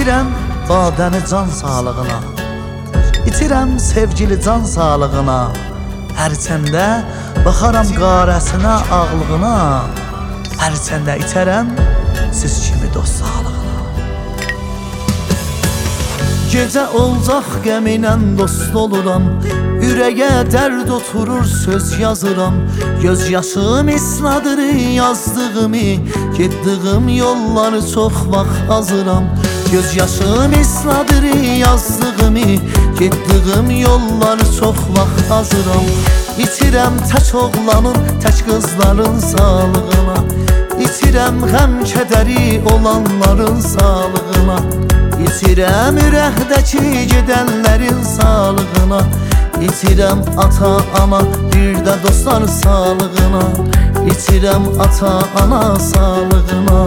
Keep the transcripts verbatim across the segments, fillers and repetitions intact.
İtirəm badəni can sağlığına, İtirəm sevgili can sağlığına. Hərçəndə baxaram qarəsinə, ağlığına. Hərçəndə itərəm siz kimi dost sağlığına. Gecə olacaq qəminlə dost oluram, ürəyə dərd oturur söz yazıram. Göz yaşım isladır yazdığımı, getdiyim yolları çox vaxt azıram. Göz yaşım isladır yazdığımı, getdiyim yolları çox vaxt azıram. İtirəm tək oğlanın, tək qızların sağlığına, İtirəm qəm kədəri olanların sağlığına. İtirəm ürəkdəki gedənlərin sağlığına, İtirəm ata, ana, bir də dostlar sağlığına, İtirəm ata, ana sağlığına.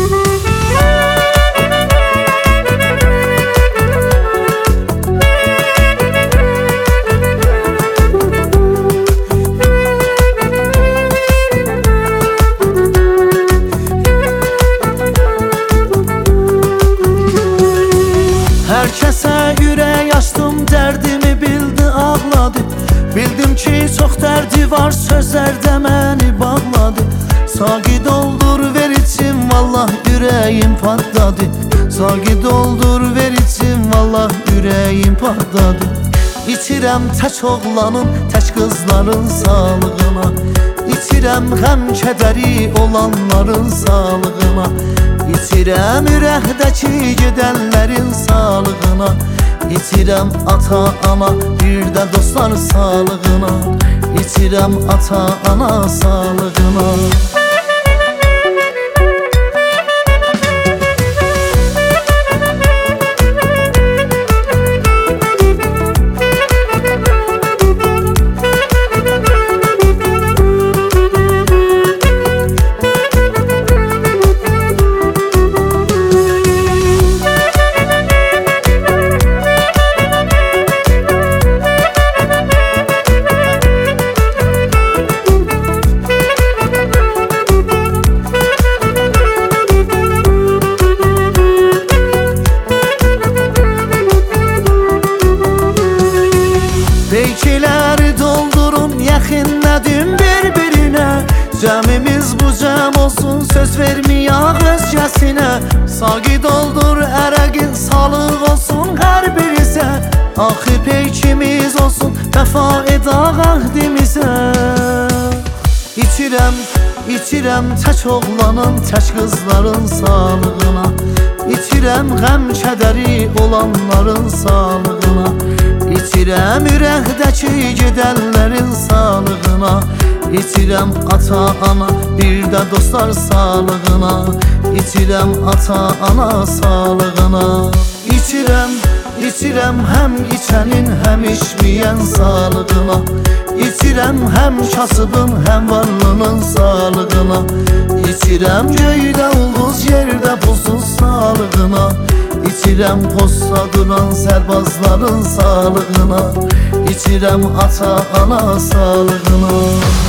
Hər kəsə ürək açdım, dərdimi bildi, ağladı. Bildim ki, çox dərdi var, sözlərdə məni bağladı. Saqi doldur, ver içim, vallah ürəyim partladı. Saqi doldur, ver içim, vallah ürəyim partladı. İtirəm tək oğlanın, tək qızların sağlığına, İtirəm qəm kədəri olanların sağlığına. İtirəm ürəkdəki gedənlərin sağlığına, İtirəm ata, ana, bir də dostlar sağlığına, İtirəm ata, ana sağlığına. Beykilər doldurun, yaxınladım bir-birinə. Cəmimiz bu cəm olsun, söz verməyək özgəsinə. Saqi doldur, ərəqin sağlıq olsun hər birizə. Axı peykimiz olsun, vəfa edaq əhdimizə. İtirəm, itirəm tək oğlanın, tək qızların sağlığına, İtirəm qəm kədəri olanların sağlığına, İtirəm ürəkdəki gedənlərin sağlığına, İtirəm ata, ana, bir də dostlar sağlığına, İtirəm ata, ana sağlığına. İtirəm, itirəm həm içənin, həm içməyən sağlığına, İtirəm həm kasıbın, həm varlının sağlığına, İtirəm göydə ulduz, yerdə pulsuz sağlığına, İtirəm posta duran sərbazların sağlığına, İtirəm ata, ana sağlığına.